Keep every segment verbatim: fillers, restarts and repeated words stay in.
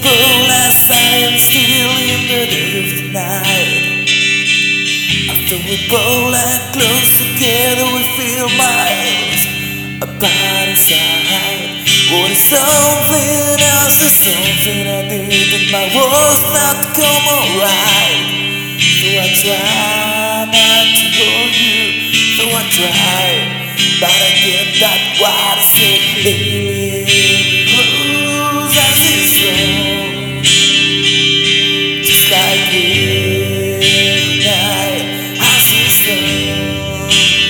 I stand still in the dead of the night. After we both lie close together, we feel miles apart inside. What is something else is something I did that my world's not come alright. So I try not to hold you, so I try, but I get that what I say. Every rose has its own, just like every night has its own.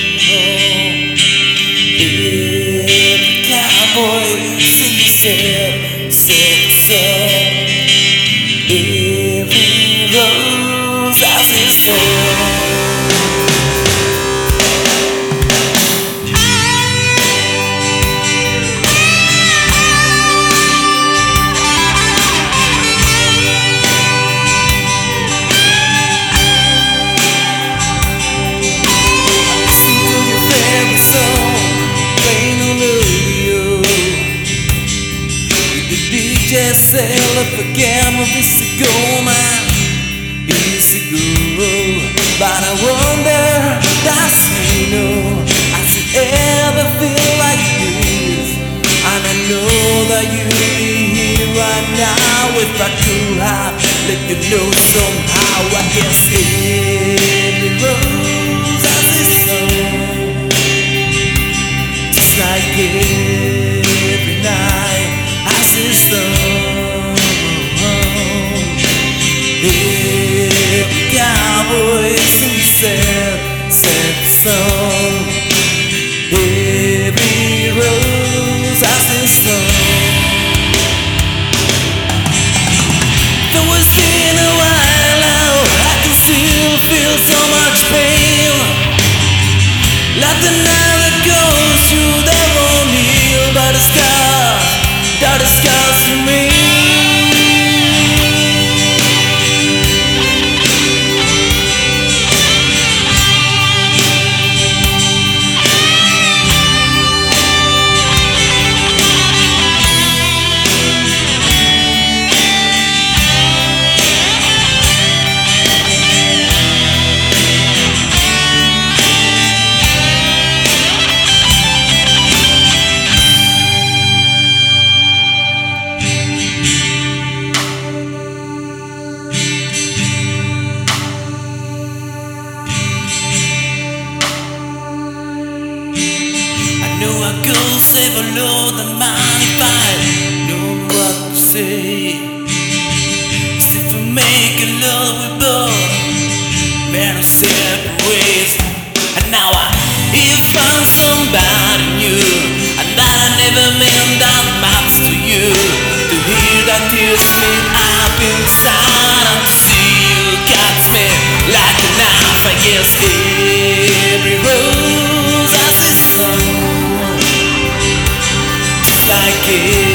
Every cowboy sing a sad, sad song. Every rose has its own. Just sell up a gamma years ago, man, years ago. But I wonder, does he know, has he ever feel like this? And I know that you'd be here right now if I could have let you know somehow. I guess every rose has its own, just like every night has its own. Every cowboy sings sad, sad song. Every rose has its own. Though it's been a while now, I can still feel so much pain. Like the night that goes through the won't heal, but the scars, got the scars to me. I go say below the money fight, know what to say. Cause if we make a love we both better separate ways. And now I have found somebody new, and that I never meant that much to you. To hear that tears flame up inside, and to see you cuts me like a knife. I guess every rose has its own, like it.